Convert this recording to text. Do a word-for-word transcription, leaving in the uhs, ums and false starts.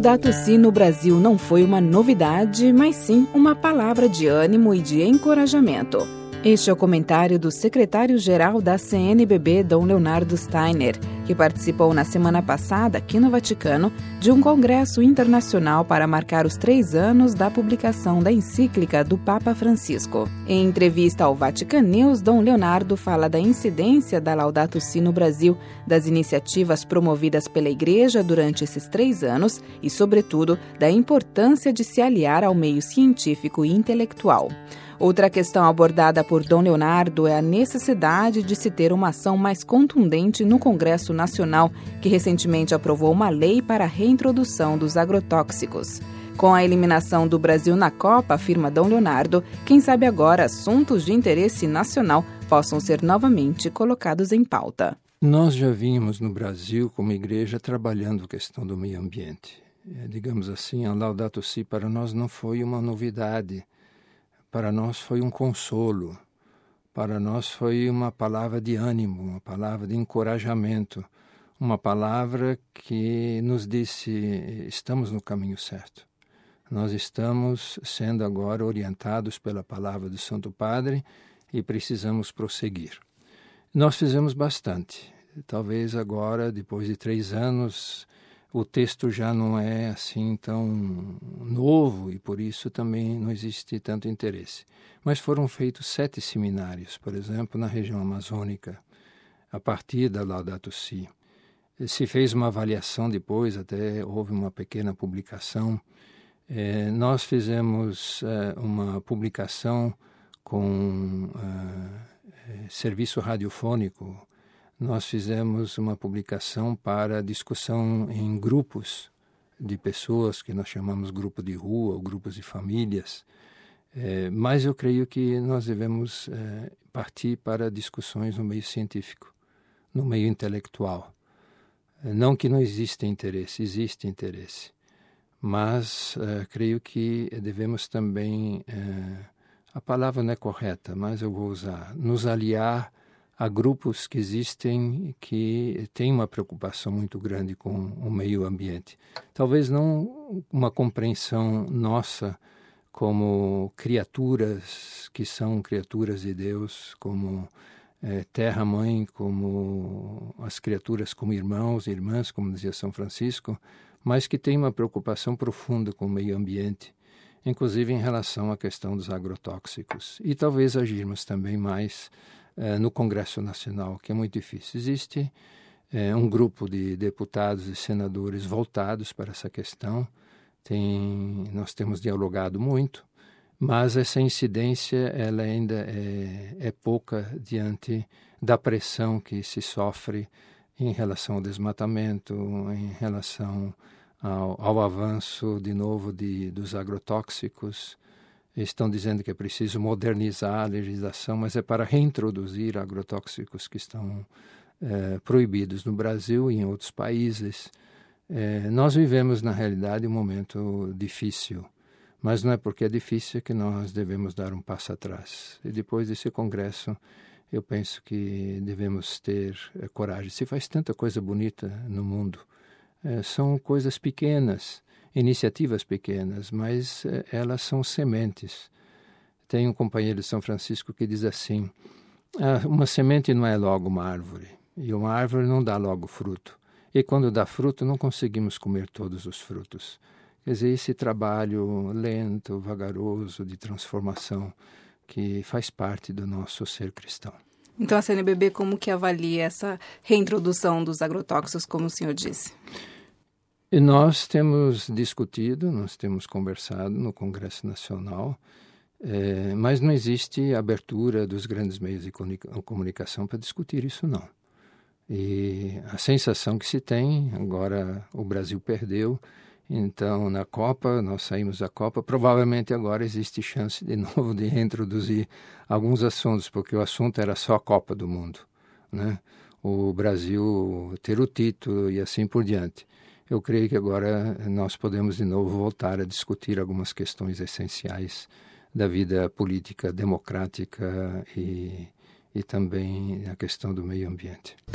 Laudato Si no Brasil não foi uma novidade, mas sim uma palavra de ânimo e de encorajamento. Este é o comentário do secretário-geral da C N B B, Dom Leonardo Steiner, que participou na semana passada, aqui no Vaticano, de um congresso internacional para marcar os três anos da publicação da encíclica do Papa Francisco. Em entrevista ao Vatican News, Dom Leonardo fala da incidência da Laudato Si no Brasil, das iniciativas promovidas pela Igreja durante esses três anos e, sobretudo, da importância de se aliar ao meio científico e intelectual. Outra questão abordada por Dom Leonardo é a necessidade de se ter uma ação mais contundente no Congresso Nacional, que recentemente aprovou uma lei para a reintrodução dos agrotóxicos. Com a eliminação do Brasil na Copa, afirma Dom Leonardo, quem sabe agora assuntos de interesse nacional possam ser novamente colocados em pauta. Nós já vínhamos no Brasil, como igreja, trabalhando a questão do meio ambiente. É, digamos assim, a Laudato Si para nós não foi uma novidade. Para nós foi um consolo, para nós foi uma palavra de ânimo, uma palavra de encorajamento, uma palavra que nos disse, estamos no caminho certo. Nós estamos sendo agora orientados pela palavra do Santo Padre e precisamos prosseguir. Nós fizemos bastante. Talvez agora, depois de três anos, o texto já não é assim tão novo e por isso também não existe tanto interesse. Mas foram feitos sete seminários, por exemplo, na região amazônica, a partir da Laudato Si. Se fez uma avaliação depois, até houve uma pequena publicação. É, nós fizemos é, uma publicação com é, serviço radiofônico. Nós fizemos uma publicação para discussão em grupos de pessoas, que nós chamamos grupo de rua ou grupos de famílias. É, mas eu creio que nós devemos é, partir para discussões no meio científico, no meio intelectual. É, não que não exista interesse, existe interesse. Mas é, creio que devemos também, é, a palavra não é correta, mas eu vou usar, nos aliar há grupos que existem que têm uma preocupação muito grande com o meio ambiente. Talvez não uma compreensão nossa como criaturas que são criaturas de Deus, como é, terra-mãe, como as criaturas como irmãos e irmãs, como dizia São Francisco, mas que têm uma preocupação profunda com o meio ambiente, inclusive em relação à questão dos agrotóxicos. E talvez agirmos também mais no Congresso Nacional, que é muito difícil. Existe é, um grupo de deputados e senadores voltados para essa questão. Tem, nós temos dialogado muito, mas essa incidência ela ainda é, é pouca diante da pressão que se sofre em relação ao desmatamento, em relação ao, ao avanço, de novo, de, dos agrotóxicos. Estão dizendo que é preciso modernizar a legislação, mas é para reintroduzir agrotóxicos que estão é, proibidos no Brasil e em outros países. É, nós vivemos, na realidade, um momento difícil, mas não é porque é difícil que nós devemos dar um passo atrás. E depois desse congresso, eu penso que devemos ter é, coragem. Se faz tanta coisa bonita no mundo, é, são coisas pequenas, iniciativas pequenas, mas eh, elas são sementes. Tem um companheiro de São Francisco que diz assim, ah, uma semente não é logo uma árvore, e uma árvore não dá logo fruto. E quando dá fruto, não conseguimos comer todos os frutos. Quer dizer, esse trabalho lento, vagaroso, de transformação, que faz parte do nosso ser cristão. Então a C N B B como que avalia essa reintrodução dos agrotóxicos, como o senhor disse? E nós temos discutido, nós temos conversado no Congresso Nacional, é, mas não existe abertura dos grandes meios de comunicação para discutir isso, não. E a sensação que se tem, agora o Brasil perdeu, então na Copa, nós saímos da Copa, provavelmente agora existe chance de novo de reintroduzir alguns assuntos, porque o assunto era só a Copa do Mundo, né? O Brasil ter o título e assim por diante. Eu creio que agora nós podemos de novo voltar a discutir algumas questões essenciais da vida política democrática e, e também a questão do meio ambiente.